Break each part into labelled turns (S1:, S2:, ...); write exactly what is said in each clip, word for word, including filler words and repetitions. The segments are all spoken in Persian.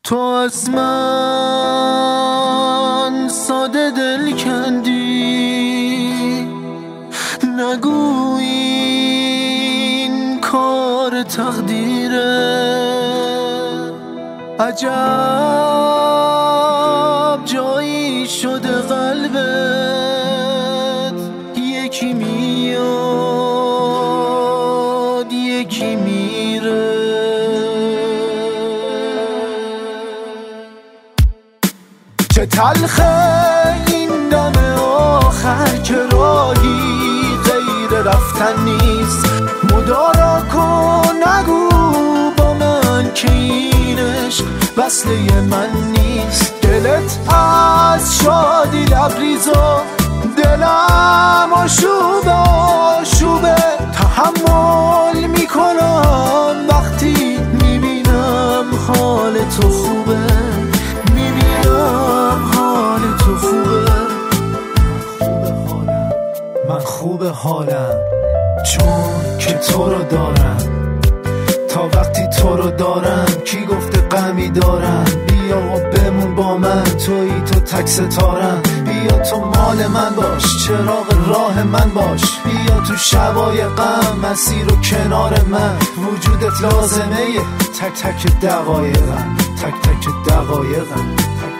S1: تو از من ساده دل کندی، نگو این کار تقدیره. عجب جایی شده قلبت، یکی میاد یکی میره. چه تلخه این دم آخر که راهی غیر رفتن نیست. مدارا کن نگو با من که اینش وصله من نیست. دلت از شادی لبریز و دلم آشوبه آشوبه. تحمل میکنم وقتی میبینم حال تو خوبه، میبینم حال تو خوبه. من خوبه حالم چون که تو رو دارم. تا وقتی تو رو دارم کی گفته غمی دارم؟ بیا و بمون با من، تویی تو تک ستارم. بیا تو مال من باش، چراغ راه من باش. بیا تو شبای غم مسیر و کنار من. وجودت لازمه یه تک تک دقایقم، تک تک دقایقم.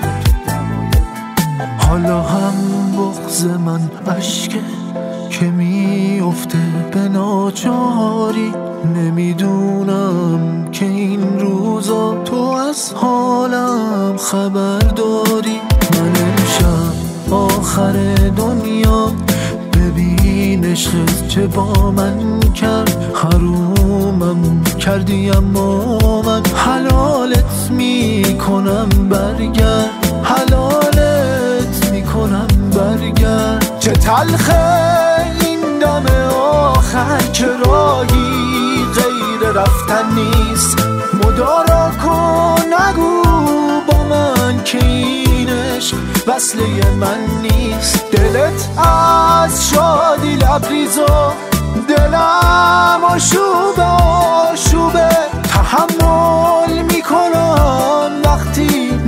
S1: حالا هم بغض من عشقه که میفته به ناچاری. نمیدونم که این روزا تو از حالم خبر داری. من امشب آخر دنیا ببین عشقت چه با من کرد. حرومم کردی اما من حلالت میکنم برگرد، حلالت میکنم برگرد. چه تلخه این دم آخر که راهی غیر رفتن نیست. مدارا کن نگو با من که اینش وصله من نیست. دلت از شادی لبریز و دلم آشوبه آشوبه. تحمل میکنم وقتی